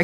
Sorry.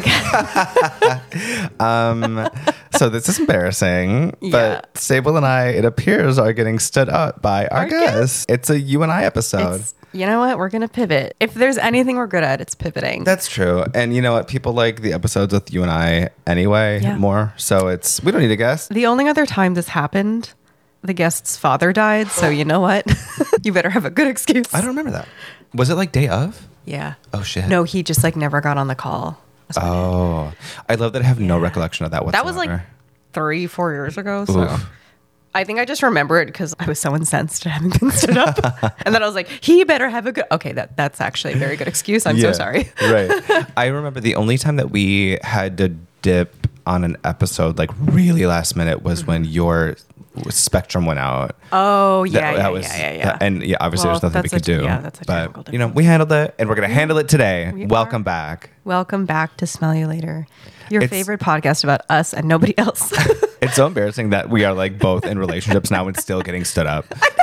So this is embarrassing, but Sable and I, it appears, are getting stood up by our guests. It's a you and I episode. You know what? We're going to pivot. If there's anything we're good at, it's pivoting. That's true. And you know what? People like the episodes with you and I anyway more. So we don't need a guest. The only other time this happened, the guest's father died. So you know what? You better have a good excuse. I don't remember that. Was it like day of? Yeah. Oh, shit. No, he just like never got on the call. Oh, I love that I have no recollection of that whatsoever. That was like 3-4 years ago. So I think I just remember it because I was so incensed at having been stood up. And then I was like, he better have a good... Okay, that's actually a very good excuse. I'm so sorry. Right. I remember the only time that we had to dip on an episode like really last minute was when your Spectrum went out. Oh, yeah, And obviously there's nothing we could do. Yeah, that's a technical difference. We handled it and we're going to handle it today. Welcome back. Welcome back to Smell You Later. Your favorite podcast about us and nobody else. It's so embarrassing that we are like both in relationships now and still getting stood up.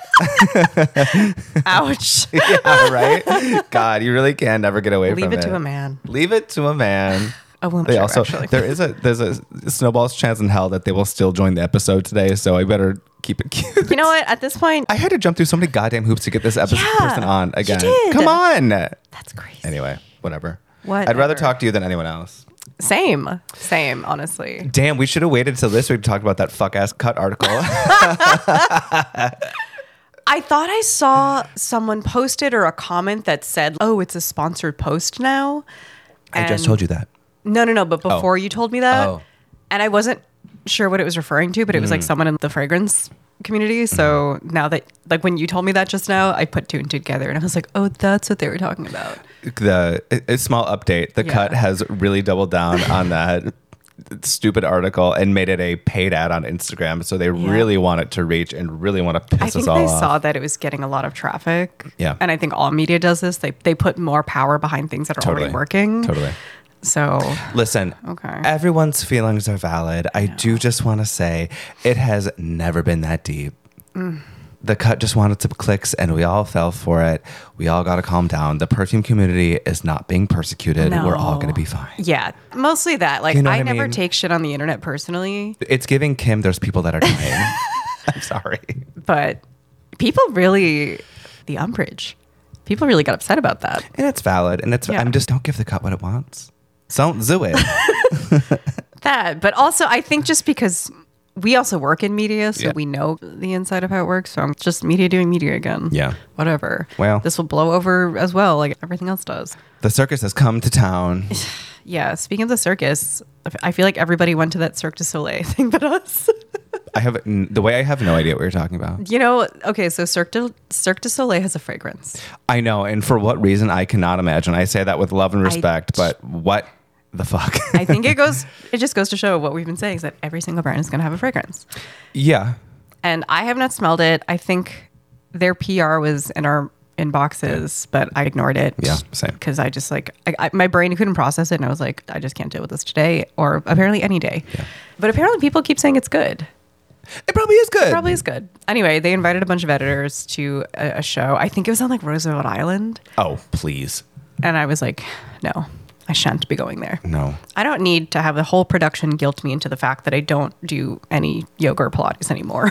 Ouch. Yeah, right? God, you really can never get away from it. Leave it to a man. Leave it to a man. A woman. They also, there's a snowball's chance in hell that they will still join the episode today, so I better keep it cute. You know what? At this point, I had to jump through so many goddamn hoops to get this episode person on again. You did. Come on. That's crazy. Anyway, whatever. Whatever. I'd rather talk to you than anyone else. Same, honestly. Damn, we should have waited till this week to talk about that fuck ass cut article. I thought I saw someone posted or a comment that said, "Oh, it's a sponsored post now." I just told you that. No. But before you told me that, and I wasn't sure what it was referring to, but it was like someone in the fragrance community. So now that, like, when you told me that just now, I put two and two together, and I was like, "Oh, that's what they were talking about." A small update. The cut has really doubled down on that stupid article and made it a paid ad on Instagram. So they really want it to reach and really want to piss us all off. I think they saw that it was getting a lot of traffic. Yeah. And I think all media does this. They put more power behind things that are already working. Totally. So listen, everyone's feelings are valid. I do just want to say it has never been that deep. The cut just wanted some clicks and we all fell for it. We all got to calm down. The perfume community is not being persecuted. No. We're all going to be fine. Yeah, mostly that. Like, I never take shit on the internet personally. It's giving Kim, there's people that are dying. I'm sorry. But people really, the umbrage, people really got upset about that. And it's valid. And I'm just, don't give the cut what it wants. Don't do it. That, but also I think just because we also work in media, so we know the inside of how it works. So I'm just media doing media again. Yeah. Whatever. Well, this will blow over as well, like everything else does. The circus has come to town. Yeah. Speaking of the circus, I feel like everybody went to that Cirque du Soleil thing but us. I have no idea what you're talking about. You know, okay, so Cirque du Soleil has a fragrance. I know, and for what reason, I cannot imagine. I say that with love and respect, but what the fuck? I think it just goes to show what we've been saying is that every single brand is going to have a fragrance. Yeah. And I have not smelled it. I think their PR was in our inboxes, but I ignored it. Yeah, same. Because I just my brain couldn't process it, and I was like, I just can't deal with this today, or apparently any day. Yeah. But apparently people keep saying it's good. It probably is good. It probably is good. Anyway, they invited a bunch of editors to a show. I think it was on like Roosevelt Island. Oh, please. And I was like, no, I shan't be going there. No. I don't need to have the whole production guilt me into the fact that I don't do any yoga or Pilates anymore.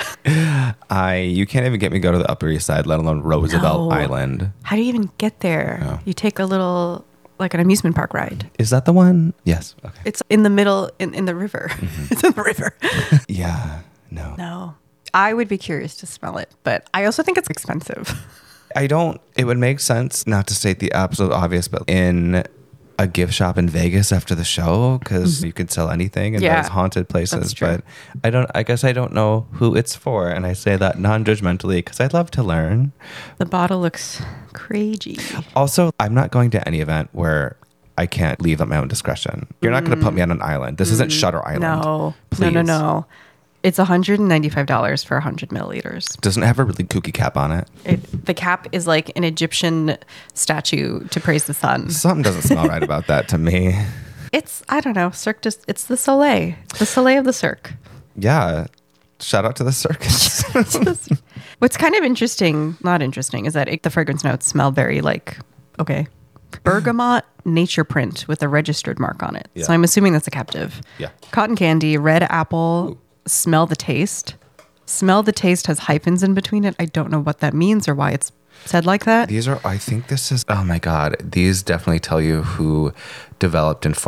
You can't even get me to go to the Upper East Side, let alone Roosevelt Island. How do you even get there? No. You take a little, like an amusement park ride. Is that the one? Yes. Okay. It's in the middle, in the river. Mm-hmm. It's in the river. Yeah. No. I would be curious to smell it, but I also think it's expensive. It would make sense, not to state the absolute obvious, but in a gift shop in Vegas after the show, because you could sell anything in those haunted places. That's true. But I guess I don't know who it's for. And I say that non-judgmentally because I'd love to learn. The bottle looks crazy. Also, I'm not going to any event where I can't leave at my own discretion. You're not going to put me on an island. This isn't Shutter Island. No. Please. No. It's $195 for 100 milliliters. Doesn't it have a really kooky cap on it? The cap is like an Egyptian statue to praise the sun. Something doesn't smell right about that to me. I don't know, it's the Soleil. The Soleil of the Cirque. Yeah. Shout out to the circus. What's kind of not interesting, is that the fragrance notes smell very like, bergamot. Nature Print with a registered mark on it. Yeah. So I'm assuming that's a captive. Yeah. Cotton Candy, Red Apple, Smell the Taste. Smell the Taste has hyphens in between it. I don't know what that means or why it's said like that. These are, I think this is, oh my God. These definitely tell you who developed and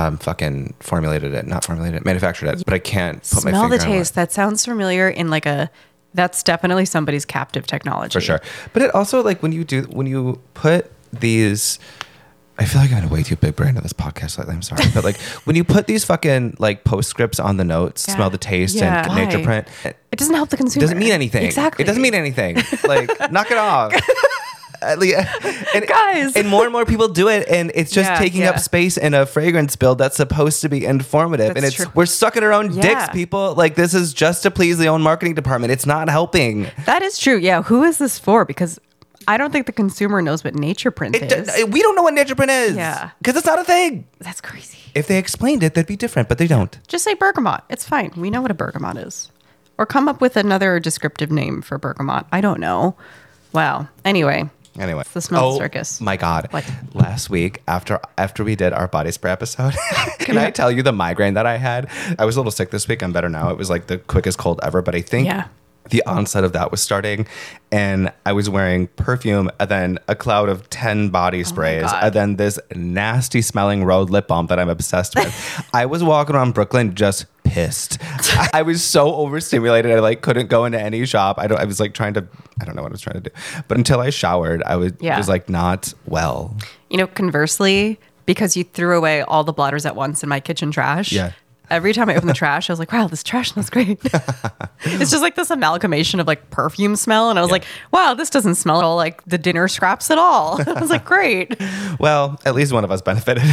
manufactured it. But I can't put my finger Smell the on Taste. it. That sounds familiar in like that's definitely somebody's captive technology. For sure. But it also, like, when you put these, I feel like I'm in a way too big brain on this podcast lately. I'm sorry. But like when you put these fucking like postscripts on the notes, Smell the Taste and Why? Nature Print, It doesn't help the consumer. It doesn't mean anything. Exactly. It doesn't mean anything. Like, knock it off. Guys. And more and more people do it, and it's just taking up space in a fragrance build that's supposed to be informative. That's and true. We're sucking our own dicks, people. Like, this is just to please the own marketing department. It's not helping. That is true. Yeah. Who is this for? Because I don't think the consumer knows what Nature Print is. We don't know what Nature Print is. Yeah. Because it's not a thing. That's crazy. If they explained it, that'd be different, but they don't. Just say bergamot. It's fine. We know what a bergamot is. Or come up with another descriptive name for bergamot. I don't know. Wow. Anyway. It's the smell circus. My God. What? Last week, after we did our body spray episode, can I tell you the migraine that I had? I was a little sick this week. I'm better now. It was like the quickest cold ever, but I think the onset of that was starting, and I was wearing perfume and then a cloud of 10 body sprays and then this nasty smelling Rhode lip balm that I'm obsessed with. I was walking around Brooklyn just pissed. I was so overstimulated. I like couldn't go into any shop. I was like I don't know what I was trying to do. But until I showered, I was like not well. You know, conversely, because you threw away all the blotters at once in my kitchen trash. Every time I open the trash, I was like, wow, this trash smells great. It's just like this amalgamation of like perfume smell. And I was like, wow, this doesn't smell at all like the dinner scraps at all. I was like, great. Well, at least one of us benefited.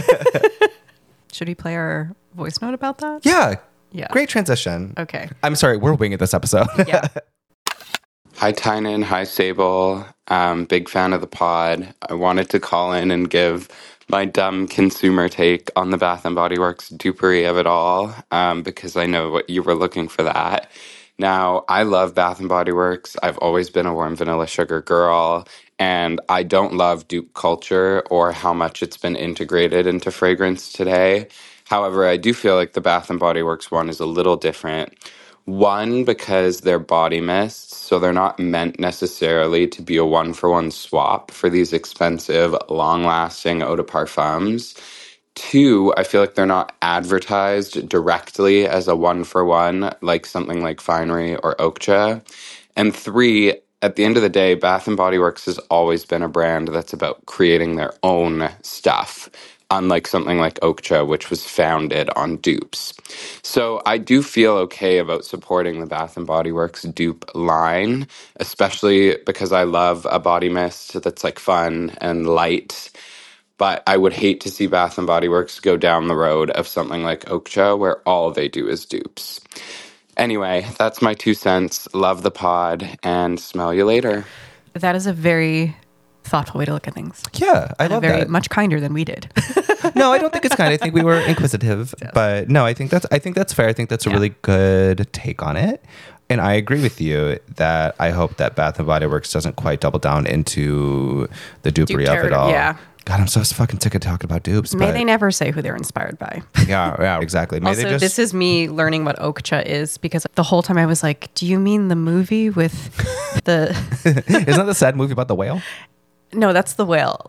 Should we play our voice note about that? Yeah. Great transition. Okay. I'm sorry, we're winging this episode. Yeah. Hi, Tynan. Hi, Sable. Big fan of the pod. I wanted to call in and give my dumb consumer take on the Bath & Body Works dupery of it all, because I know what you were looking for that. Now, I love Bath & Body Works. I've always been a warm vanilla sugar girl, and I don't love dupe culture or how much it's been integrated into fragrance today. However, I do feel like the Bath & Body Works one is a little different. One, because they're body mists, so they're not meant necessarily to be a one-for-one swap for these expensive, long-lasting eau de parfums. Two, I feel like they're not advertised directly as a one-for-one, like something like Finery or Okja. And three, at the end of the day, Bath & Body Works has always been a brand that's about creating their own stuff, unlike something like Okja, which was founded on dupes. So I do feel okay about supporting the Bath & Body Works dupe line, especially because I love a body mist that's like fun and light. But I would hate to see Bath & Body Works go down the road of something like Okja, where all they do is dupes. Anyway, that's my 2 cents. Love the pod, and smell you later. That is a very thoughtful way to look at things. Yeah, I love that. Much kinder than we did. No, I don't think it's kind. I think we were inquisitive, but no, I think that's fair. I think that's a really good take on it. And I agree with you that I hope that Bath & Body Works doesn't quite double down into the dupery of it all. Yeah. God, I'm so fucking sick of talking about dupes. May they never say who they're inspired by. Yeah, exactly. May also, this is me learning what Okja is, because the whole time I was like, do you mean the movie with the... Isn't that the sad movie about the whale? No, that's the whale.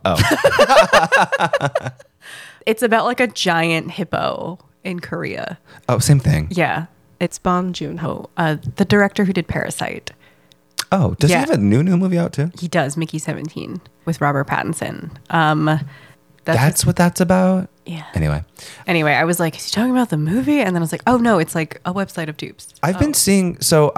Oh. It's about like a giant hippo in Korea. Oh, same thing. Yeah. It's Bong Joon-ho, the director who did Parasite. Oh, does he have a new movie out too? He does, Mickey 17, with Robert Pattinson. That's what that's about? Yeah. Anyway, I was like, is he talking about the movie? And then I was like, oh no, it's like a website of dupes. I've been seeing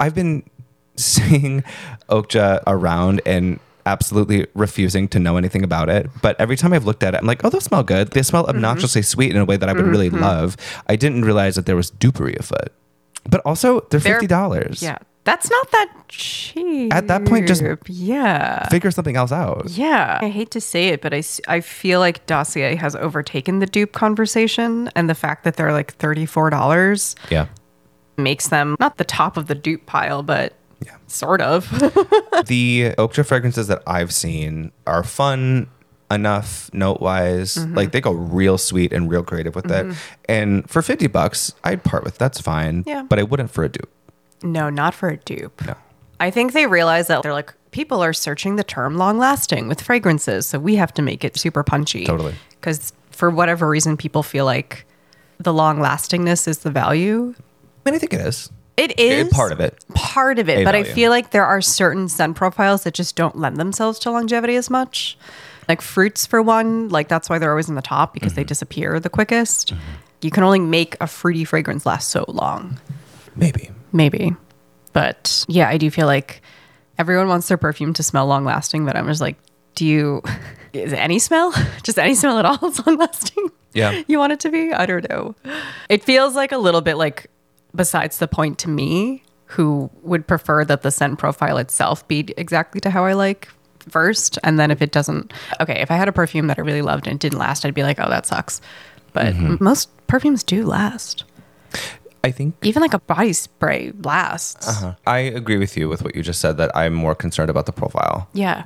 Okja around and absolutely refusing to know anything about it. But every time I've looked at it, I'm like, oh, those smell good. They smell obnoxiously sweet in a way that I would really love. I didn't realize that there was dupery afoot. But also, they're $50. Yeah. That's not that cheap. At that point, just figure something else out. Yeah. I hate to say it, but I feel like Dossier has overtaken the dupe conversation, and the fact that they're like $34 makes them not the top of the dupe pile, but sort of. The Okja fragrances that I've seen are fun enough note wise. Like they go real sweet and real creative with it. And for $50, I'd part with that's fine. Yeah. But I wouldn't for a dupe. No, not for a dupe. No. I think they realize that they're like, people are searching the term long lasting with fragrances. So we have to make it super punchy. Totally. Because for whatever reason, people feel like the long lastingness is the value. I mean, I think it is. It is Part of it. Part of it. A But value. I feel like there are certain scent profiles that just don't lend themselves to longevity as much. Like fruits, for one, like that's why they're always in the top because they disappear the quickest. You can only make a fruity fragrance last so long. Maybe. But yeah, I do feel like everyone wants their perfume to smell long lasting, but I'm just like, is it any smell? Just any smell at all is long lasting? Yeah. You want it to be? I don't know. It feels like a little bit like besides the point to me, who would prefer that the scent profile itself be exactly to how I like first. And then if it doesn't, okay, if I had a perfume that I really loved and it didn't last, I'd be like, oh, that sucks. But most perfumes do last. I think Even like a body spray lasts. I agree with you with what you just said, that I'm more concerned about the profile. Yeah.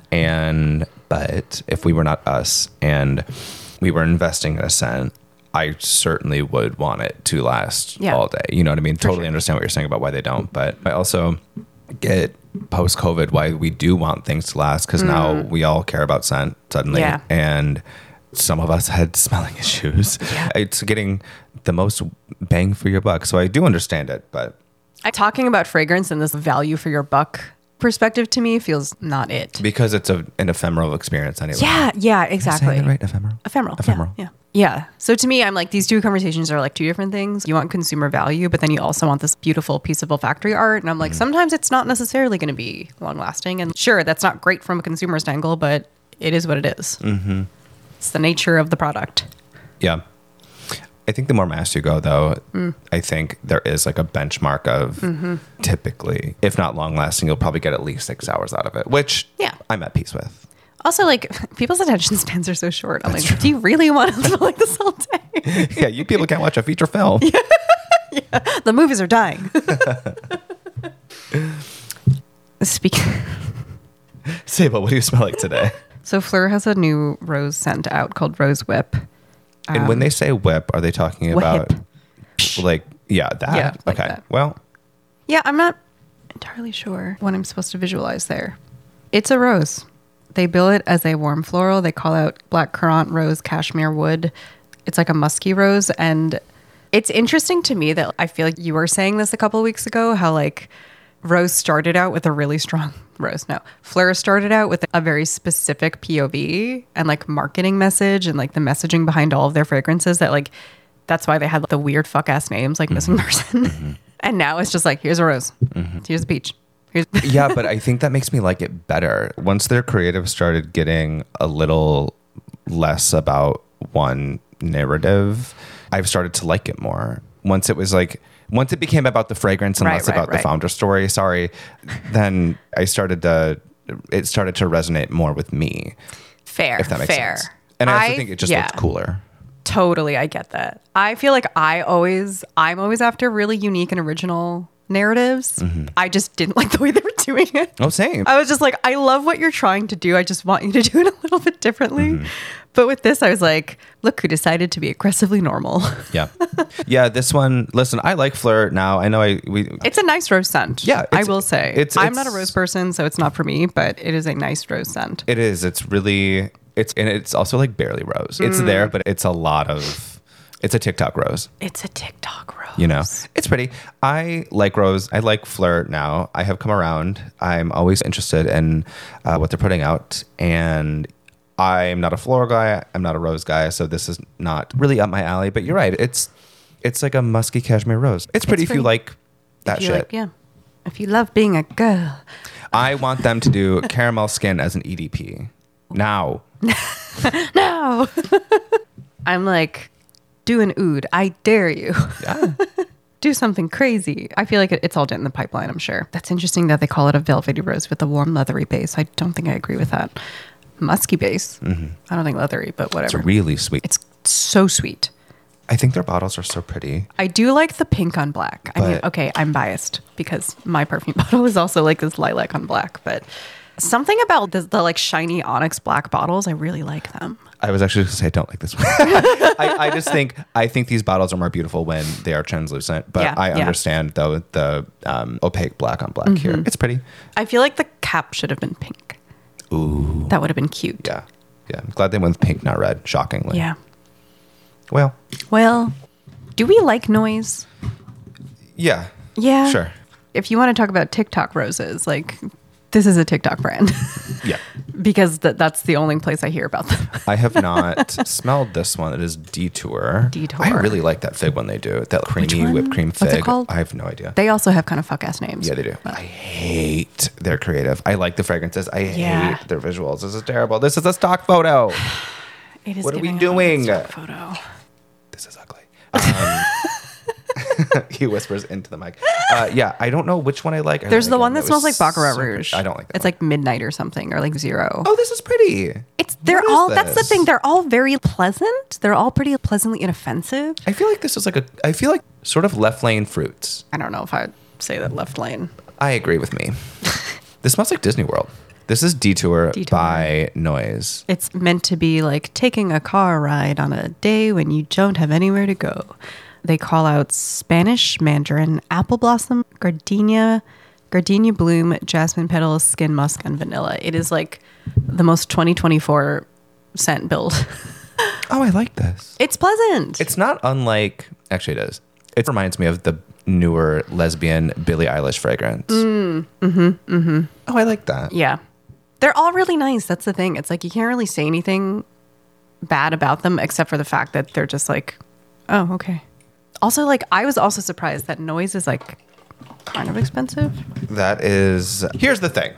But if we were not us and we were investing in a scent, I certainly would want it to last all day. You know what I mean? Totally understand what you're saying about why they don't. But I also get post-COVID why we do want things to last, because now we all care about scent suddenly. Yeah. And some of us had smelling issues. Yeah. It's getting the most bang for your buck. So I do understand it, but Talking about fragrance and this value for your buck perspective to me feels not it. because it's an ephemeral experience anyway. Yeah, exactly. Am I saying it right? Ephemeral? Ephemeral. Yeah. So to me, I'm like, these two conversations are like two different things. You want consumer value, but then you also want this beautiful piece of olfactory art. And I'm like, sometimes it's not necessarily going to be long lasting. And sure, that's not great from a consumerist angle, but it is what it is. It's the nature of the product. Yeah. I think the more mass you go, though, I think there is like a benchmark of typically, if not long lasting, you'll probably get at least 6 hours out of it, which I'm at peace with. Also, like, people's attention spans are so short. I'm like, do you really want to smell like this all day? Yeah, you people can't watch a feature film. The movies are dying. Speaking. Sable, what do you smell like today? So Fleur has a new rose scent out called Rose Whip. And when they say whip, are they talking about like, that? Yeah, like okay. that. Well, Yeah, I'm not entirely sure what I'm supposed to visualize there. It's a rose. They bill it as a warm floral. They call out black currant, rose, cashmere wood. It's like a musky rose. And it's interesting to me that I feel like you were saying this a couple of weeks ago, how like Rose started out with a really strong Fleur started out with a very specific POV and like marketing message and like the messaging behind all of their fragrances that like, that's why they had the weird fuck ass names like Missing Person. And now it's just like, here's a rose. Here's a peach. yeah, but I think that makes me like it better. Once their creative started getting a little less about one narrative, I've started to like it more. Once it became about the fragrance and less about the founder story, then it started to resonate more with me. Fair. If that makes sense. And I also think it just looks cooler. Totally, I get that. I feel like I'm always after really unique and original narratives. I just didn't like the way they were doing it. Oh, same. I was just like, I love what you're trying to do. I just want you to do it a little bit differently. But with this, I was like, look who decided to be aggressively normal. Yeah, this one, listen, I like Fleur now. I know it's a nice rose scent. Yeah. I will say. I'm not a it's- rose person, so it's not for me, but it is a nice rose scent. It is. It's really, and it's also like barely rose. It's there, but it's it's a TikTok rose. It's a TikTok rose. You know, it's pretty. I like Rose. I like Fleur now. I have come around. I'm always interested in what they're putting out. And I'm not a floral guy. I'm not a rose guy. So this is not really up my alley. But you're right. It's like a musky cashmere rose. It's pretty if you like that shit. If you love being a girl. I want them to do caramel skin as an EDP. Now. No. I'm like, do an oud. I dare you. Yeah. Do something crazy. I feel like it's all in the pipeline, I'm sure. That's interesting that they call it a velvety rose with a warm leathery base. I don't think I agree with that. Musky base. I don't think leathery, but whatever. It's really sweet. It's so sweet. I think their bottles are so pretty. I do like the pink on black. I mean, okay, I'm biased because my perfume bottle is also like this lilac on black, but Something about the like shiny onyx black bottles, I really like them. I was actually going to say I don't like this one. I think these bottles are more beautiful when they are translucent, but I understand though the opaque black on black here. It's pretty. I feel like the cap should have been pink. Ooh. That would have been cute. Yeah. Yeah. I'm glad they went with pink, not red, shockingly. Yeah. Well, do we like noise? Yeah. Yeah. Sure. If you want to talk about TikTok roses, like this is a TikTok brand. Yeah. Because that's the only place I hear about them. I have not smelled this one. It is Detour. Detour. I really like that fig one they do. That creamy whipped cream fig. What's it called? I have no idea. They also have kind of fuck ass names. Yeah, they do. I hate their creative. I like the fragrances. I hate their visuals. This is terrible. This is a stock photo. It is. What are we doing? Stock photo. This is ugly. He whispers into the mic. Yeah, I don't know which one I like. There's the one that smells like Baccarat Rouge. I don't like that. It's like midnight or something, or like zero. Oh, this is pretty. They're all. That's the thing. They're all very pleasant. They're all pretty pleasantly inoffensive. I feel like this is I feel like sort of left lane fruits. I don't know if I'd say that left lane. I agree with me. This smells like Disney World. This is Detour by Noise. It's meant to be like taking a car ride on a day when you don't have anywhere to go. They call out Spanish mandarin, apple blossom, gardenia bloom, jasmine petals, skin musk, and vanilla. It is like the most 2024 scent build. Oh, I like this. It's pleasant. It's not unlike, actually it is. It reminds me of the newer lesbian Billie Eilish fragrance. Oh, I like that. Yeah. They're all really nice. That's the thing. It's like you can't really say anything bad about them except for the fact that they're just like, oh, okay. Also, like, I was also surprised that Noise is like kind of expensive. Here's the thing.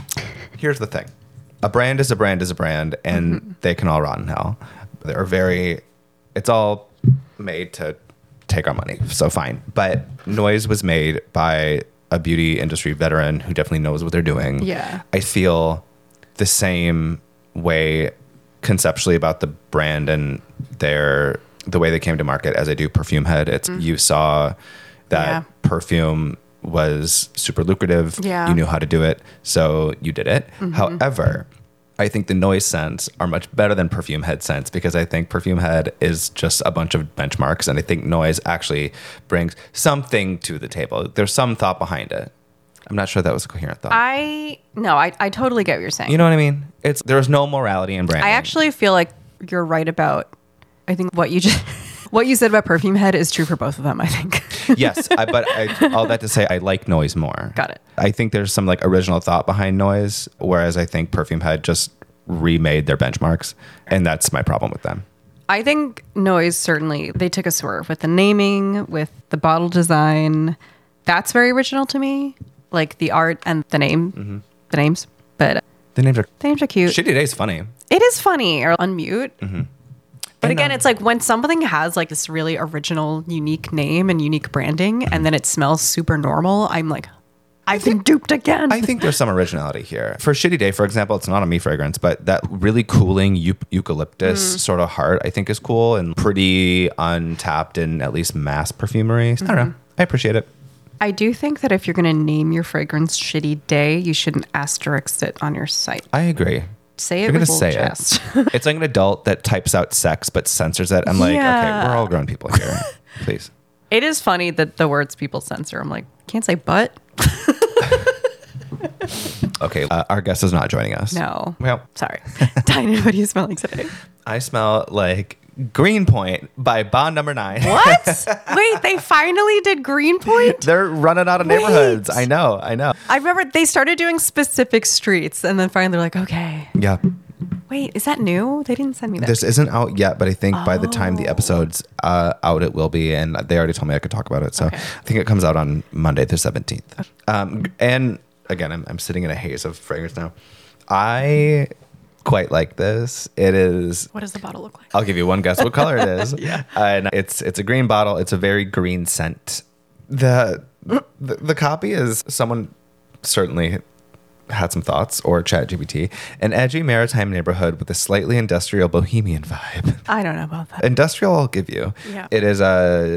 A brand is a brand is a brand, and they can all rot in hell. It's all made to take our money, so fine. But Noise was made by a beauty industry veteran who definitely knows what they're doing. Yeah. I feel the same way conceptually about the brand and the way they came to market as I do Perfume Head. You saw that perfume was super lucrative. Yeah. You knew how to do it, so you did it. However, I think the Noise scents are much better than Perfume Head scents because I think Perfume Head is just a bunch of benchmarks, and I think Noise actually brings something to the table. There's some thought behind it. I'm not sure that was a coherent thought. I totally get what you're saying. You know what I mean? There's no morality in branding. I actually feel like you're right about, I think what you said about Perfume Head is true for both of them, I think. Yes, all that to say, I like Noise more. Got it. I think there's some like original thought behind Noise, whereas I think Perfume Head just remade their benchmarks, and that's my problem with them. I think Noise, certainly, they took a swerve with the naming, with the bottle design. That's very original to me. Like the art and the name, the names. But the names are cute. Shitty Day is funny. It is funny, or unmute. But again, it's like when something has like this really original, unique name and unique branding, and then it smells super normal, I'm like, I've been duped again. I think there's some originality here. For Shitty Day, for example, it's not a me fragrance, but that really cooling eucalyptus sort of heart I think is cool and pretty untapped in at least mass perfumery. I don't know. I appreciate it. I do think that if you're going to name your fragrance Shitty Day, you shouldn't asterisk it on your site. I agree. Say it with full chest. It's like an adult that types out sex but censors it. I'm like, okay, we're all grown people here. Please. It is funny that the words people censor. I'm like, can't say but. Okay, our guest is not joining us. No. Well, sorry. Tynan, what are you smelling today? I smell like Greenpoint by Bond Number 9. What? Wait, they finally did Greenpoint? They're running out of neighborhoods. I know. I remember they started doing specific streets, and then finally they're like, okay. Yeah. Wait, is that new? They didn't send me that. This isn't out yet, but I think by the time the episode's out, it will be. And they already told me I could talk about it. So I think it comes out on Monday the 17th. And again, I'm sitting in a haze of fragrance now. I quite like this. It is. What does the bottle look like? I'll give you one guess what color it is. Yeah. And it's a green bottle. It's a very green scent. The copy is someone certainly had some thoughts, or ChatGPT, an edgy maritime neighborhood with a slightly industrial bohemian vibe. I don't know about that. Industrial, I'll give you. Yeah. It is a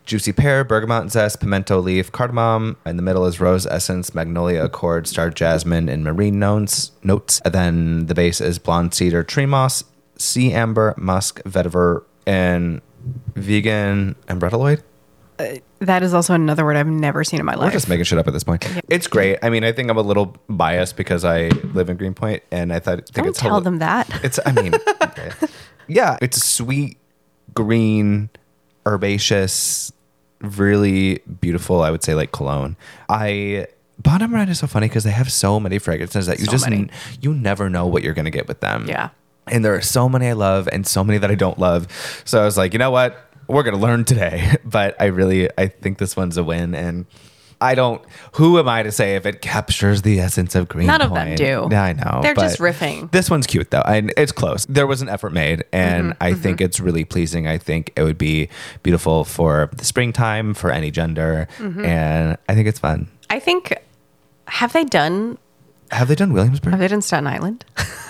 juicy pear, bergamot zest, pimento leaf, cardamom. In the middle is rose essence, magnolia accord, star jasmine, and marine notes. And then the base is blonde cedar, tree moss, sea amber, musk, vetiver, and vegan ambrelloid. That is also another word I've never seen in my life. We're just making shit up at this point. Yeah. It's great. I mean, I think I'm a little biased because I live in Greenpoint, and Don't tell them that. It's, I mean, yeah, it's a sweet, green, herbaceous, really beautiful, I would say, like cologne. Bottom Red is so funny because they have so many fragrances that you never know what you're going to get with them. Yeah. And there are so many I love and so many that I don't love. So I was like, you know what? We're going to learn today. But I think this one's a win. And who am I to say if it captures the essence of Greenpoint? None of them do. Yeah, I know. They're just riffing. This one's cute though. And it's close. There was an effort made. And I think it's really pleasing. I think it would be beautiful for the springtime, for any gender. And I think it's fun. I think, have they done Williamsburg? Have they done Staten Island?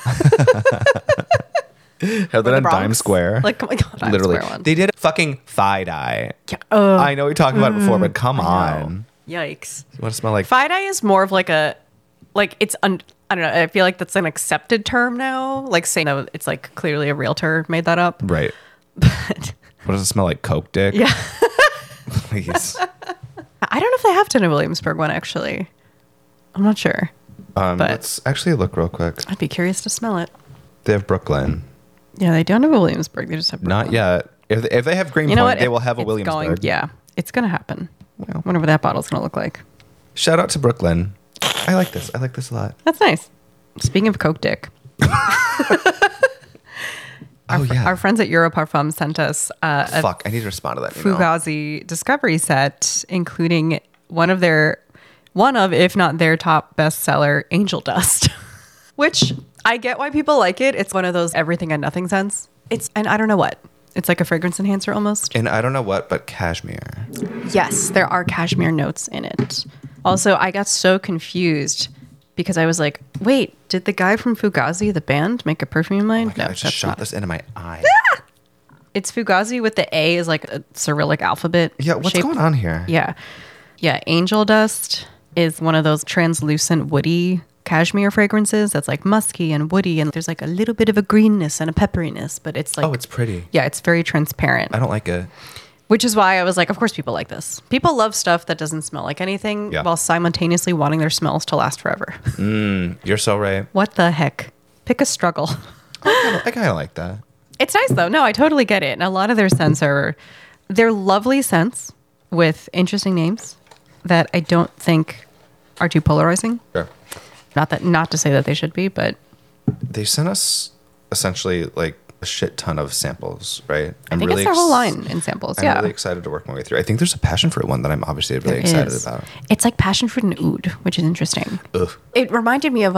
Have they done Dime Square? Like, oh my God, literally. Dime Square They did fucking Fide. Yeah. I know we talked about it before, but come on. Yikes. You want to smell like Fide is more of like I don't know. I feel like that's an accepted term now. Like saying it's like clearly a realtor made that up. Right. But what does it smell like? Coke dick? Yeah. Please. I don't know if they have done a Williamsburg one actually. I'm not sure. But let's actually look real quick. I'd be curious to smell it. They have Brooklyn. Yeah, they don't have a Williamsburg. They just have Brooklyn. Not yet. If they have Greenpoint, they will have a Williamsburg. It's going to happen. Well, I wonder what that bottle's going to look like. Shout out to Brooklyn. I like this. I like this a lot. That's nice. Speaking of Coke dick. Our friends at Europarfum sent us I need to respond to that email. Fugazi discovery set, including one of, if not their top bestseller, Angel Dust, which I get why people like it. It's one of those everything and nothing scents. And I don't know what. It's like a fragrance enhancer almost. And I don't know what, but cashmere. Yes, there are cashmere notes in it. Also, I got so confused because I was like, wait, did the guy from Fugazi, the band, make a perfume line? Oh God, I just shot this into my eye. It's Fugazi with the A is like a Cyrillic alphabet. Yeah, what's going on here? Yeah. Yeah, Angel Dust is one of those translucent woody cashmere fragrances that's like musky and woody, and there's like a little bit of a greenness and a pepperiness, but it's like, oh, it's pretty. Yeah, it's very transparent. I don't like it. Which is why I was like, of course people like this. People love stuff that doesn't smell like anything while simultaneously wanting their smells to last forever. You're so right. What the heck? Pick a struggle. I kind of like that. It's nice though. No, I totally get it. And a lot of their scents they're lovely scents with interesting names that I don't think are too polarizing. Sure. Not to say that they should be, but they sent us essentially like a shit ton of samples, right? I think it's their whole line in samples. I'm really excited to work my way through. I think there's a passion fruit one that I'm obviously really excited about. It's like passion fruit and oud, which is interesting. Ugh. It reminded me of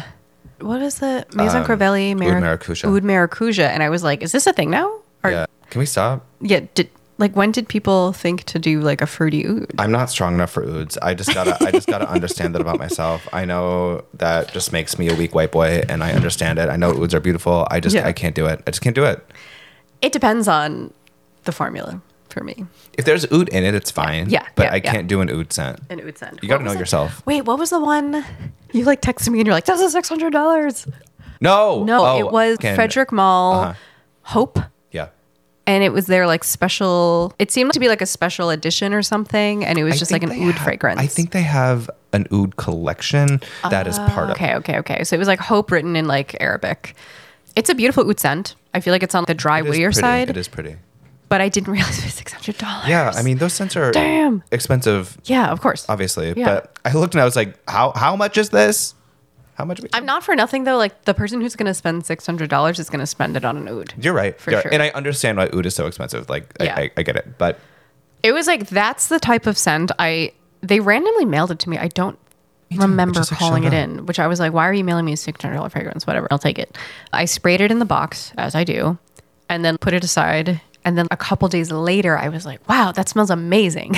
what is the Maison Crivelli Oud Maracuja. Oud Maracuja, and I was like, is this a thing now? Yeah. Can we stop? Yeah. When did people think to do like a fruity oud? I'm not strong enough for ouds. I just gotta understand that about myself. I know that just makes me a weak white boy, and I understand it. I know ouds are beautiful. I can't do it. I just can't do it. It depends on the formula for me. If there's oud in it, it's fine. Yeah. But I can't do an oud scent. An oud scent. You gotta know yourself. Wait, what was the one you like texted me and you're like, "This is $600." No. It was Frederic Malle Hope. Yeah. And it was their like special, it seemed to be like a special edition or something. And it was just like an oud fragrance. I think they have an oud collection that is part of it. Okay. So it was like Hope written in like Arabic. It's a beautiful oud scent. I feel like it's on the dry, weird side. It is pretty. But I didn't realize it was $600. Yeah. I mean, those scents are expensive. Yeah, of course. Obviously. Yeah. But I looked and I was like, how much is this? How much? I'm not for nothing though. Like the person who's going to spend $600 is going to spend it on an oud. You're right. For sure. And I understand why oud is so expensive. Like I get it. But it was like, that's the type of scent they randomly mailed it to me. I don't remember calling it in, which I was like, why are you mailing me a $600 fragrance? Whatever. I'll take it. I sprayed it in the box as I do and then put it aside. And then a couple days later, I was like, wow, that smells amazing.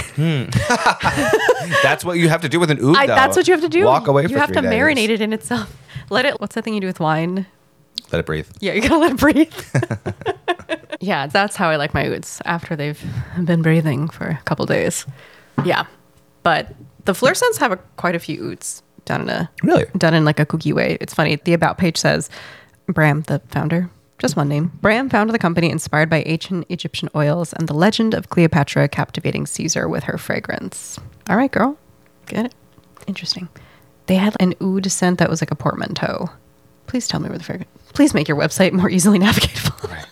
That's what you have to do with an oud, though. That's what you have to do. Walk away for 3 days. You have to marinate it in itself. What's that thing you do with wine? Let it breathe. Yeah, you gotta let it breathe. Yeah, that's how I like my ouds after they've been breathing for a couple days. Yeah. But the Fleur scents have quite a few ouds done in like a kooky way. It's funny. The About page says, Bram, the founder, just one name. Bram founded the company inspired by ancient Egyptian oils and the legend of Cleopatra captivating Caesar with her fragrance. All right, girl. Get it. Interesting. They had an oud scent that was like a portmanteau. Please tell me where the fragrance... Please make your website more easily navigatable. Right.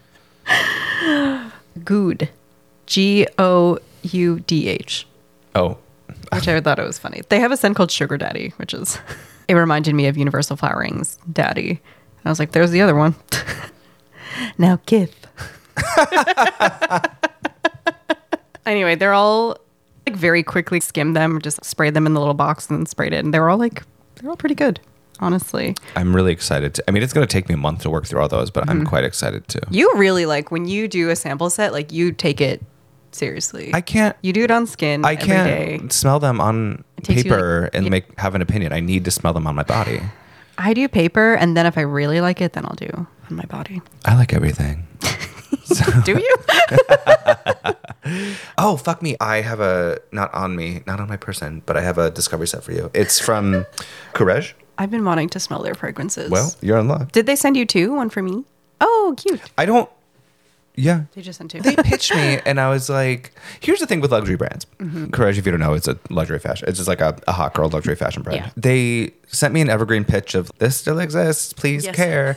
Goud. Goudh. Oh. Which I thought it was funny. They have a scent called Sugar Daddy, which is... It reminded me of Universal Flowering's Daddy. And I was like, there's the other one. Now give. Anyway, they're all... like very quickly skimmed them, just sprayed them in the little box and then sprayed it. And they're all pretty good, honestly. I'm really excited. I mean, it's going to take me a month to work through all those, but I'm quite excited too. You really like when you do a sample set, like you take it seriously. I can't. You do it on skin. I can't smell them on paper and have an opinion. I need to smell them on my body. I do paper, and then if I really like it, then I'll do on my body. I like everything. Do you? Oh, fuck me. I have not on my person, but I have a discovery set for you. It's from Courage. I've been wanting to smell their fragrances. Well, you're in luck. Did they send you two? One for me? Oh, cute. Yeah. They just sent two. They pitched me, and I was like, here's the thing with luxury brands. Courage, if you don't know, it's a luxury fashion. It's just like a hot girl luxury fashion brand. Yeah. They sent me an evergreen pitch of, this still exists, please care.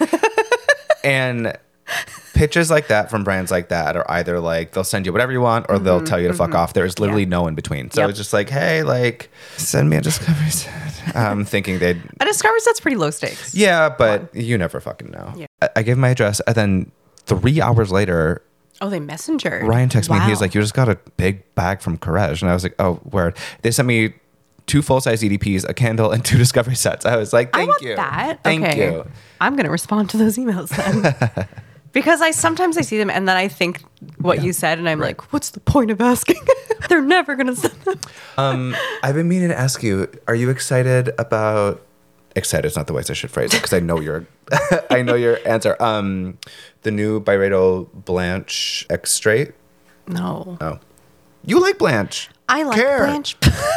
And pitches like that from brands like that are either like, they'll send you whatever you want, or they'll tell you to fuck off. There's literally no in between. So it's just like, hey, like, send me a discovery set. I'm thinking they'd... A discovery set's pretty low stakes. Yeah, but you never fucking know. Yeah. I gave my address, and then 3 hours later... Oh, they messengered. Ryan texted me. He was like, you just got a big bag from Courage. And I was like, oh, word. They sent me 2 full-size EDPs, a candle, and 2 discovery sets. I was like, thank you. Thank you. I'm going to respond to those emails then. Because sometimes I see them and then I think what you said and I'm like, what's the point of asking? They're never going to send them. I've been meaning to ask you, are you excited about... Excited is not the way I should phrase it because I know your answer. The new Byredo Blanche X Straight. No. Oh. You like Blanche. I like Blanche.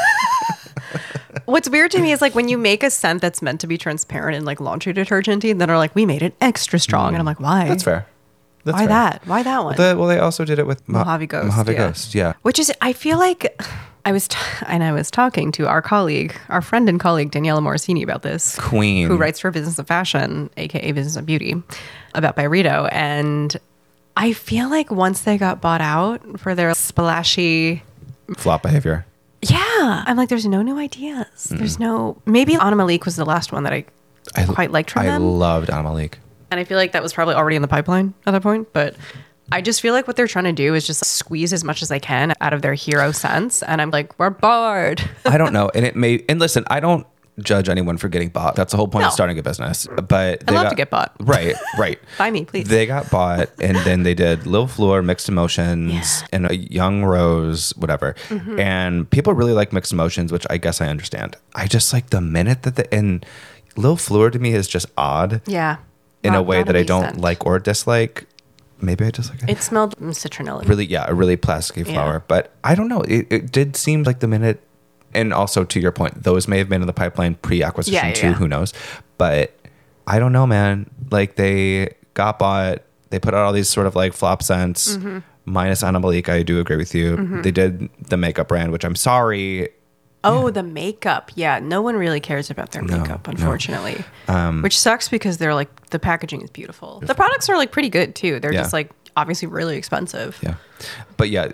What's weird to me is like when you make a scent that's meant to be transparent and like laundry detergent-y, and then are like, we made it extra strong. And I'm like, why? That's fair. Why that? Why that one? Well, they also did it with Mojave Ghost. Mojave Ghost, yeah. Which is, I feel like I was talking to our friend and colleague, Daniela Morosini about this. Queen. Who writes for Business of Fashion, aka Business of Beauty, about Byredo. And I feel like once they got bought out for their splashy... flop behavior. Yeah. I'm like, there's no new ideas. There's no... Maybe Anna Malik was the last one that I quite liked from them. I loved Anna Malik. And I feel like that was probably already in the pipeline at that point. But I just feel like what they're trying to do is just squeeze as much as they can out of their hero scents. And I'm like, we're bored. I don't know. And listen, I don't judge anyone for getting bought. That's the whole point of starting a business. But I love to get bought. Right. Buy me, please. They got bought, and then they did Lil Fleur, Mixed Emotions, and a Young Rose, whatever. And people really like Mixed Emotions, which I guess I understand. I just like the minute that and Lil Fleur to me is just odd. Yeah. In a way that I don't like or dislike. Maybe I dislike it. It smelled citronella. Really, yeah, a really plasticky flower. Yeah. But I don't know. It did seem like the minute, and also to your point, those may have been in the pipeline pre-acquisition too. Who knows? But I don't know, man. Like they got bought. They put out all these sort of like flop scents. Minus Anna Malik, I do agree with you. They did the makeup brand, which I'm sorry. Oh, the makeup. Yeah, no one really cares about their makeup, unfortunately. Which sucks because they're like, the packaging is beautiful. The products are like pretty good too. They're just like obviously really expensive. Yeah. But yeah,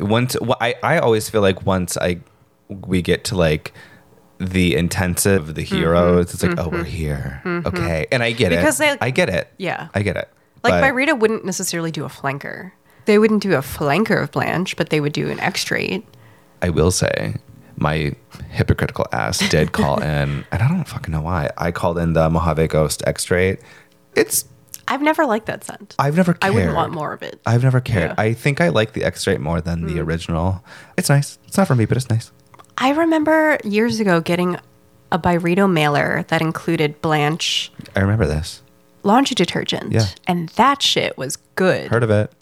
I always feel like once we get to like the intensive, the heroes, it's like, oh, we're here. Okay. And I get it. I get it. Yeah. I get it. Like Byredo wouldn't necessarily do a flanker. They wouldn't do a flanker of Blanche, but they would do an X-Straight. I will say, my hypocritical ass did call in, and I don't fucking know why. I called in the Mojave Ghost X-Straight. I've never liked that scent. I've never cared. I wouldn't want more of it. I've never cared. Yeah. I think I like the X-Straight more than the original. It's nice. It's not for me, but it's nice. I remember years ago getting a Byredo mailer that included Blanche. I remember this. Laundry detergent. Yeah. And that shit was good. Heard of it.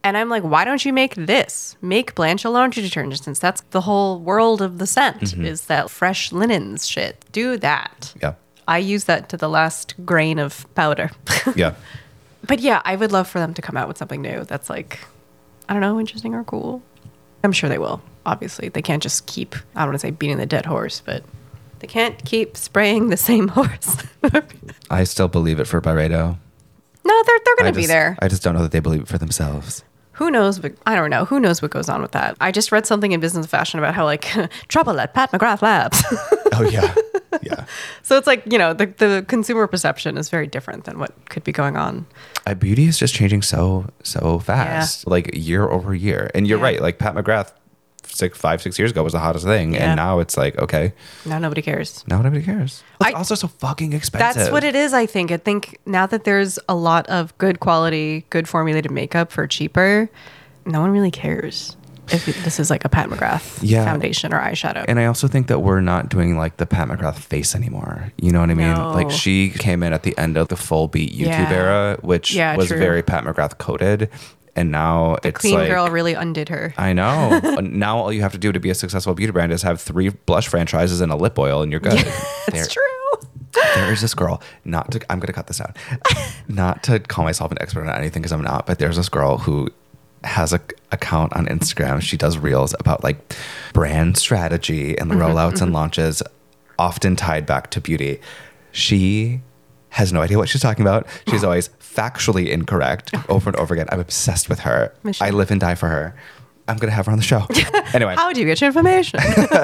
And I'm like, why don't you make this? Make Blancha laundry detergent, since that's the whole world of the scent, is that fresh linens shit. Do that. Yeah. I use that to the last grain of powder. Yeah. But yeah, I would love for them to come out with something new that's like, I don't know, interesting or cool. I'm sure they will. Obviously, they can't just keep, I don't want to say beating the dead horse, but they can't keep spraying the same horse. I still believe it for Byredo. No, they're going to be there. I just don't know that they believe it for themselves. Who knows? I don't know. Who knows what goes on with that? I just read something in Business Fashion about how like trouble at Pat McGrath Labs. Oh, yeah. Yeah. So it's like, the consumer perception is very different than what could be going on. Beauty is just changing so fast, like year over year. And you're right. Like Pat McGrath 5-6 years ago was the hottest thing. Yeah. And now it's like, okay. Now nobody cares. Now nobody cares. It's also so fucking expensive. That's what it is, I think. I think now that there's a lot of good quality, good formulated makeup for cheaper, no one really cares if this is like a Pat McGrath foundation or eyeshadow. And I also think that we're not doing like the Pat McGrath face anymore. You know what I mean? No. Like she came in at the end of the full beat YouTube era, which was true. very Pat McGrath coded. And now the it's clean like, girl really undid her. I know. Now all you have to do to be a successful beauty brand is have 3 blush franchises and a lip oil, and you're good. It's true. There is this girl. I'm going to cut this out. Not to call myself an expert on anything because I'm not. But there's this girl who has a account on Instagram. She does reels about like brand strategy and rollouts and launches, often tied back to beauty. She has no idea what she's talking about. She's always factually incorrect over and over again. I'm obsessed with her. I live and die for her. I'm going to have her on the show. Anyway. How do you get your information?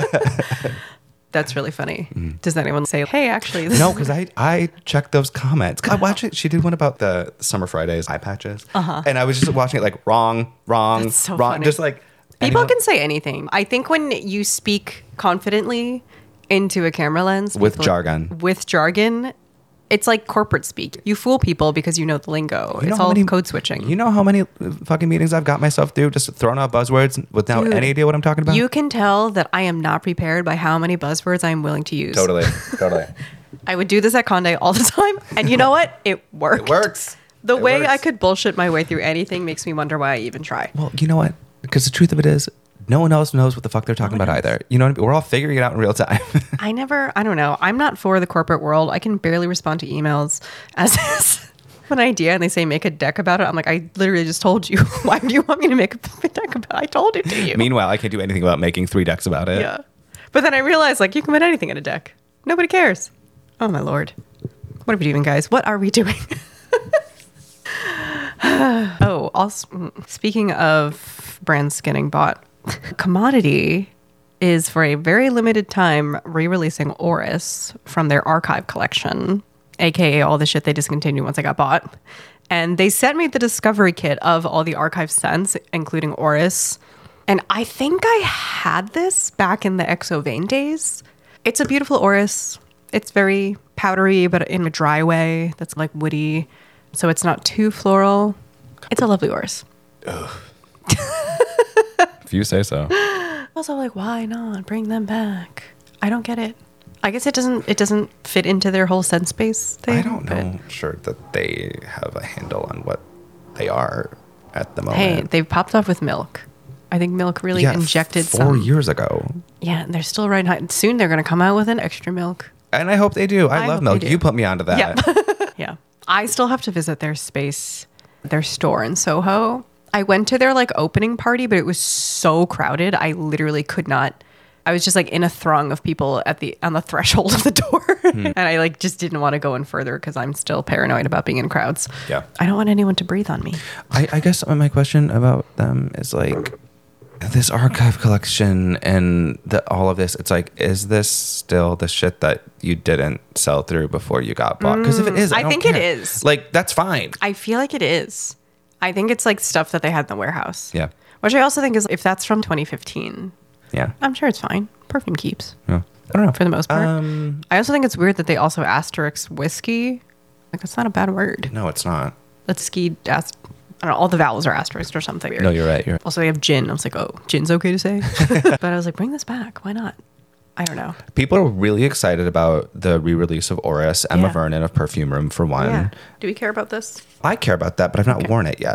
That's really funny. Does anyone say, hey, actually... No, because I checked those comments. I watched it. She did one about the Summer Fridays eye patches. And I was just watching it like wrong. That's so wrong. funny. Just like... People can say anything. I think when you speak confidently into a camera lens... With jargon, it's like corporate speak. You fool people because you know the lingo. It's all code switching. You know how many fucking meetings I've got myself through just throwing out buzzwords without any idea what I'm talking about? You can tell that I am not prepared by how many buzzwords I am willing to use. Totally. I would do this at Conde all the time. And you know what? It worked. It works. The way I could bullshit my way through anything makes me wonder why I even try. Well, you know what? Because the truth of it is, no one else knows what the fuck they're talking about either. You know what I mean? We're all figuring it out in real time. I don't know. I'm not for the corporate world. I can barely respond to emails as is an idea and they say make a deck about it. I'm like, I literally just told you. Why do you want me to make a deck about it? I told it to you. Meanwhile, I can't do anything about making 3 decks about it. Yeah. But then I realized like you can put anything in a deck. Nobody cares. Oh my Lord. What are we doing, guys? What are we doing? Oh, also, speaking of brands getting bought, Commodity is for a very limited time re-releasing Oris from their archive collection, aka all the shit they discontinued once I got bought. And they sent me the discovery kit of all the archive scents, including Oris. And I think I had this back in the XO Vein days. It's a beautiful Oris. It's very powdery, but in a dry way that's like woody. So it's not too floral. It's a lovely Oris. Ugh. If you say so. Also, like, why not bring them back? I don't get it. I guess it doesn't fit into their whole scent space thing. I don't know. Sure that they have a handle on what they are at the moment. Hey, they've popped off with Milk. I think Milk really injected 4 years ago. Yeah, and they're still riding high. Soon they're going to come out with an extra Milk. And I hope they do. I love Milk. You put me onto that. Yeah. Yeah. I still have to visit their space, their store in Soho. I went to their like opening party, but it was so crowded. I literally could not. I was just like in a throng of people on the threshold of the door. And I like just didn't want to go in further because I'm still paranoid about being in crowds. Yeah. I don't want anyone to breathe on me. I guess my question about them is like this archive collection and all of this. It's like, is this still the shit that you didn't sell through before you got bought? Because if it is, I think care. it is. Like, that's fine. I feel like it is. I think it's like stuff that they had in the warehouse. Yeah. Which I also think is, if that's from 2015, yeah, I'm sure it's fine. Perfume keeps. Yeah. I don't know. For the most part. I also think it's weird that they also asterisk whiskey. Like, that's not a bad word. No, it's not. Let's ski. I don't know. All the vowels are asterisked or something weird. No, you're right. Also, they have gin. I was like, oh, gin's okay to say? But I was like, bring this back. Why not? I don't know. People are really excited about the re-release of Oris, Emma Vernon of Perfume Room for one. Yeah. Do we care about this? I care about that, but I've not worn it yet.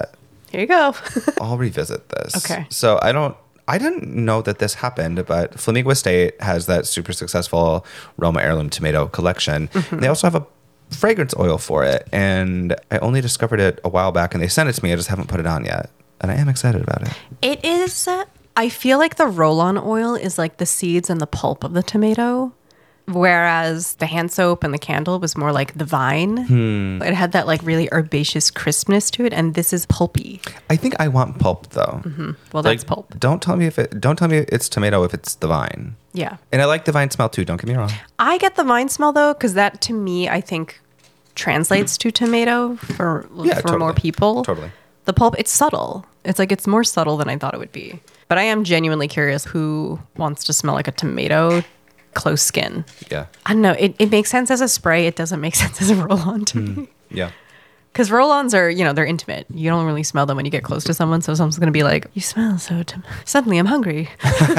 Here you go. I'll revisit this. Okay. So I didn't know that this happened, but Flamingo Estate has that super successful Roma Heirloom tomato collection. Mm-hmm. They also have a fragrance oil for it, and I only discovered it a while back, and they sent it to me. I just haven't put it on yet, and I am excited about it. It is. I feel like the roll-on oil is like the seeds and the pulp of the tomato, whereas the hand soap and the candle was more like the vine. It had that like really herbaceous crispness to it, and this is pulpy. I think I want pulp though. Mm-hmm. Well, that's pulp. Don't tell me it's tomato if it's the vine. Yeah. And I like the vine smell too. Don't get me wrong. I get the vine smell though, because that to me I think translates to tomato for totally. more people. Totally. The pulp, it's subtle. It's like it's more subtle than I thought it would be. But I am genuinely curious who wants to smell like a tomato. Close skin. Yeah. I don't know. It makes sense as a spray. It doesn't make sense as a roll-on to me. Yeah. Because roll-ons are, they're intimate. You don't really smell them when you get close to someone. So someone's going to be like, you smell so... Suddenly I'm hungry.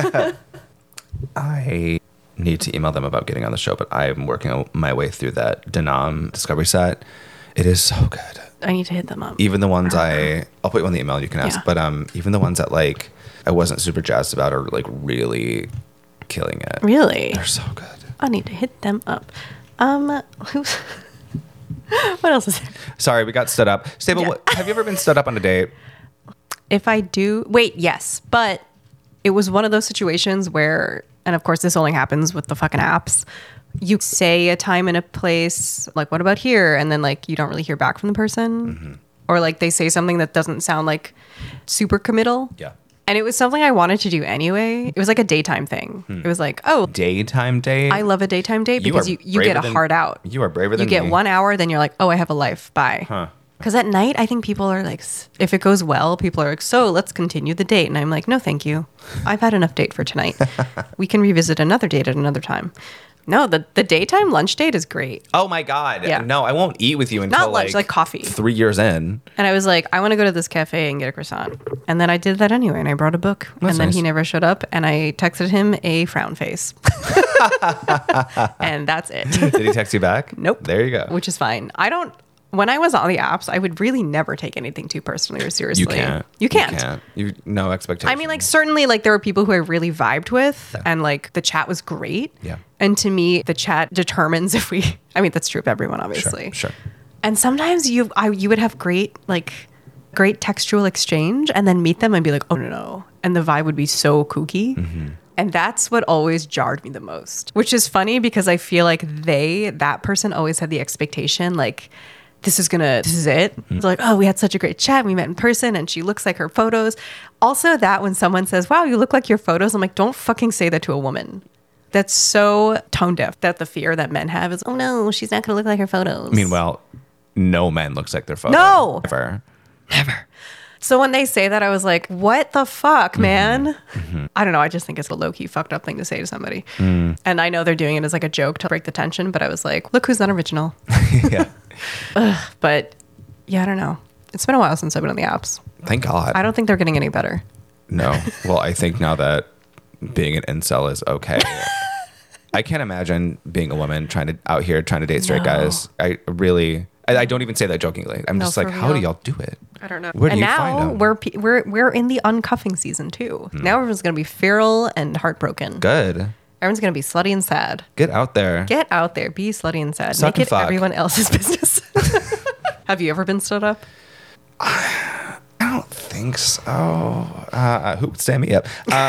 I need to email them about getting on the show, but I'm working my way through that Danam Discovery set. It is so good. I need to hit them up. Even the ones I'll put you on the email, you can ask. Yeah. But even the ones that like I wasn't super jazzed about are like really killing it. Really? They're so good. I need to hit them up. What else is there? Sorry, we got stood up. Stable, Yeah. have you ever been stood up on a date? If I do... Wait, yes. But it was one of those situations where... And of course, this only happens with the fucking apps. You say a time and a place, like, what about here? And then, like, you don't really hear back from the person. Mm-hmm. Or, like, they say something that doesn't sound, like, super committal. Yeah. And it was something I wanted to do anyway. It was like a daytime thing. It was like, oh, daytime date? I love a daytime date because you get a heart out. You are braver than me. You get 1 hour, then you're like, oh, I have a life. Bye. Huh. Because at night, I think people are like, if it goes well, people are like, so let's continue the date. And I'm like, no, thank you. I've had enough date for tonight. We can revisit another date at another time. No, the daytime lunch date is great. Oh my God. Yeah. No, I won't eat with you until Not lunch, like coffee. 3 years in. And I was like, I want to go to this cafe and get a croissant. And then I did that anyway. And I brought a book. That's and then nice. he never showed up. And I texted him a frown face. And that's it. Did he text you back? Nope. There you go. Which is fine. When I was on the apps, I would really never take anything too personally or seriously. You can't. You no expectations. I mean, like, certainly, like, there were people who I really vibed with, and, like, the chat was great. Yeah. And to me, the chat determines if we... I mean, that's true of everyone, obviously. Sure. And sometimes you would have great textual exchange, and then meet them and be like, oh, no. And the vibe would be so kooky. Mm-hmm. And that's what always jarred me the most. Which is funny because I feel like that person always had the expectation, like... This is it. It's like, oh, we had such a great chat. We met in person and she looks like her photos. Also that when someone says, wow, you look like your photos, I'm like, don't fucking say that to a woman. That's so tone deaf. That the fear that men have is, oh no, she's not going to look like her photos. Meanwhile, no man looks like their photos. No. Never. So when they say that, I was like, what the fuck, man? Mm-hmm. I don't know. I just think it's a low-key fucked up thing to say to somebody. And I know they're doing it as like a joke to break the tension, but I was like, look who's not original. Yeah. But yeah, I don't know. It's been a while since I've been on the apps. Thank God. I don't think they're getting any better. No. Well, I think now that being an incel is okay. I can't imagine being a woman out here trying to date straight guys. I don't even say that jokingly. I'm just like, how do y'all do it? I don't know. Where do you find them? We're in the uncuffing season too. Now everyone's gonna be feral and heartbroken. Good. Everyone's gonna be slutty and sad. Get out there. Get out there. Be slutty and sad. Suck Make and it fuck. everyone else's business. Have you ever been stood up? I don't think so. Who would stand me up?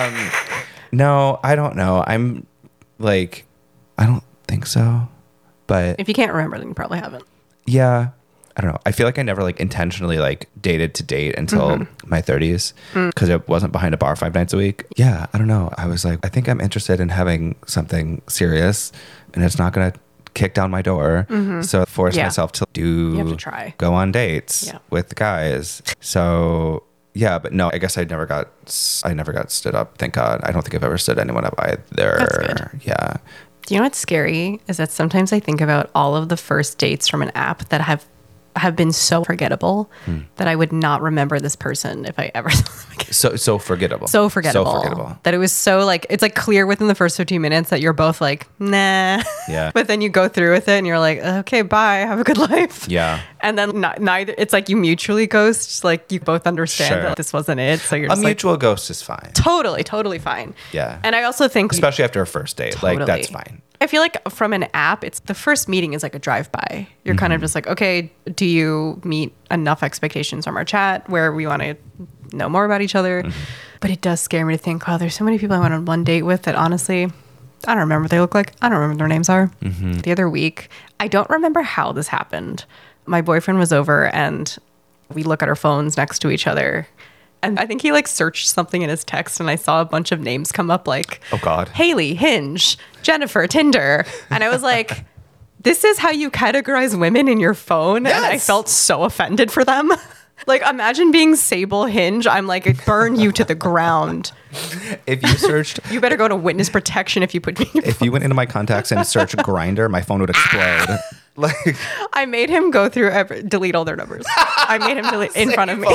No, I don't know. I'm like, I don't think so. But If you can't remember, then you probably haven't. yeah, I don't know. I feel like I never like intentionally like dated to date until my 30s because it wasn't behind a bar 5 nights a week. Yeah, I don't know. I was like, I think I'm interested in having something serious and it's not going to kick down my door. So I forced myself to You have to try. go on dates with guys. So yeah, but no, I guess I never got stood up. Thank God. I don't think I've ever stood anyone up either. That's good. Yeah. Do you know what's scary? Is that sometimes I think about all of the first dates from an app that have been so forgettable that I would not remember this person if I ever saw them again. So forgettable. So forgettable. That it was so like, it's like clear within the first 15 minutes that you're both like, nah. Yeah. But then you go through with it and you're like, okay, bye. Have a good life. Yeah. And then neither, it's like you mutually ghost, like you both understand that this wasn't it. So you're just mutual ghost is fine. Totally fine. Yeah. And I also think, especially after a first date, like that's fine. I feel like from an app, it's the first meeting is like a drive-by. You're kind of just like, okay, do you meet enough expectations from our chat where we want to know more about each other? But it does scare me to think, oh, there's so many people I went on one date with that honestly, I don't remember what they look like. I don't remember what their names are. The other week, I don't remember how this happened. My boyfriend was over and we look at our phones next to each other. And I think he like searched something in his text and I saw a bunch of names come up like, oh God, Haley, Hinge, Jennifer, Tinder. And I was like, this is how you categorize women in your phone. Yes. And I felt so offended for them. Like, imagine being Sable, Hinge. I'm like, burn you to the ground. If you searched... You better go to witness protection if you put me in your If you went into my contacts and searched Grindr, my phone would explode. Like, I made him go through, delete all their numbers. I made him delete in front of me.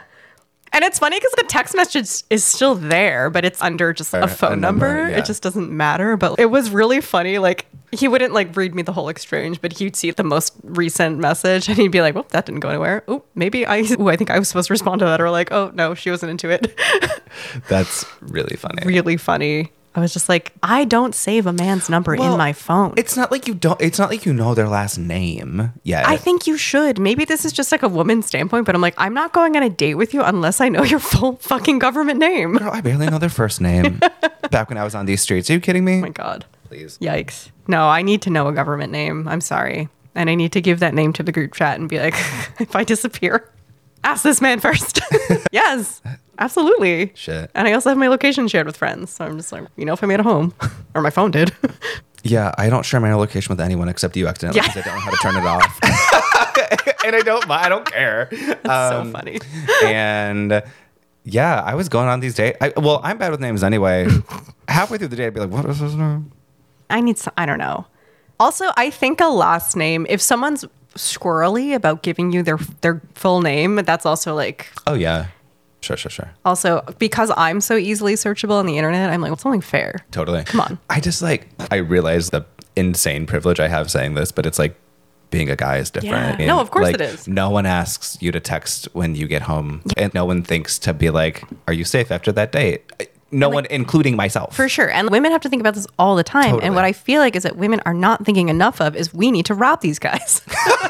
And it's funny because the text message is still there, but it's under just a phone number. Yeah. It just doesn't matter. But it was really funny. Like, he wouldn't like read me the whole exchange, but he'd see the most recent message and he'd be like, well, that didn't go anywhere. Oh, maybe I think I was supposed to respond to that. Or like, oh, no, she wasn't into it. That's really funny. Really funny. I was just like, I don't save a man's number in my phone. It's not like you know their last name yet. I think you should. Maybe this is just like a woman's standpoint, but I'm like, I'm not going on a date with you unless I know your full fucking government name. Girl, I barely know their first name. Back when I was on these streets. Are you kidding me? Oh my God. Please. Yikes. No, I need to know a government name. I'm sorry. And I need to give that name to the group chat and be like, if I disappear, ask this man first. Yes. Absolutely. Shit. And I also have my location shared with friends. So I'm just like, if I made it home. Or my phone did. Yeah, I don't share my location with anyone except you accidentally because I don't know how to turn it off. And I don't care. That's so funny. And yeah, I was going on these dates. I'm bad with names anyway. Halfway through the day, I'd be like, what is his name? I don't know. Also, I think a last name, if someone's squirrely about giving you their full name, that's also like... Oh, yeah. Sure. Also, because I'm so easily searchable on the internet, I'm like, well, it's only fair. Totally. Come on. I realize the insane privilege I have saying this, but it's like being a guy is different. Yeah. No, of course it is. No one asks you to text when you get home. Yeah. And no one thinks to be like, are you safe after that date? No one, including myself. For sure. And women have to think about this all the time. Totally. And what I feel like is that women are not thinking enough of is we need to rob these guys.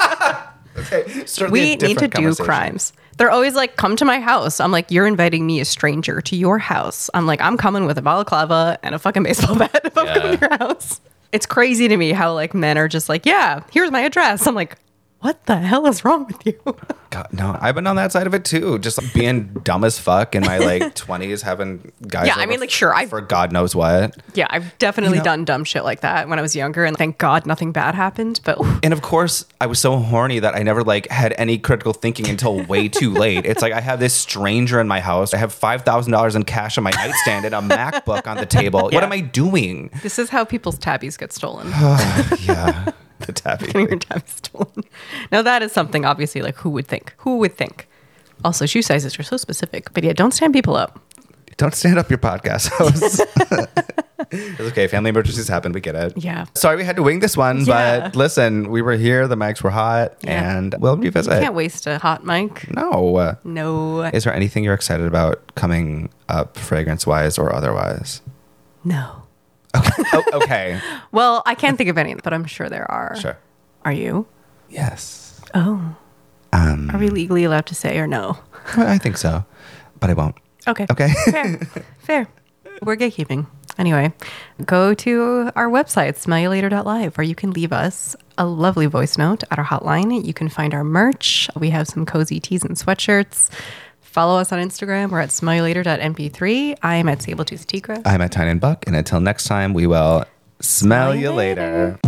Okay. We need to do crimes. They're always like, come to my house. I'm like, you're inviting me, a stranger, to your house. I'm like, I'm coming with a balaclava and a fucking baseball bat if I'm coming to your house. It's crazy to me how like men are just like, yeah, here's my address. I'm like, what the hell is wrong with you? God, no, I've been on that side of it too. Just like, being dumb as fuck in my like 20s, having guys. Yeah, I mean, like, sure, for God knows what. Yeah, I've definitely done dumb shit like that when I was younger, and thank God nothing bad happened. But and of course, I was so horny that I never like had any critical thinking until way too late. It's like I have this stranger in my house. I have $5,000 in cash on my nightstand and a MacBook on the table. Yeah. What am I doing? This is how people's tabbies get stolen. Yeah. The tabby. Getting your tabby stolen. Now that is something obviously like who would think? Who would think? Also, shoe sizes are so specific. But yeah, don't stand people up. Don't stand up your podcast host. It's okay. Family emergencies happen. We get it. Yeah. Sorry we had to wing this one, but listen, we were here. The mics were hot, and we'll revisit. You can't waste a hot mic. No. No. Is there anything you're excited about coming up fragrance-wise or otherwise? No. Okay. Okay. Well, I can't think of any, but I'm sure there are. Sure. Are you? Yes. Oh. Are we legally allowed to say or no? I think so, but I won't. Okay. Okay. Fair. We're gatekeeping. Anyway, go to our website, smellyoulater.live, where you can leave us a lovely voice note at our hotline. You can find our merch. We have some cozy tees and sweatshirts. Follow us on Instagram. We're at smellyoulater.mp3. I am at Sabletooth Tigra. I'm at Tynan Buck. And until next time, we will smell you later.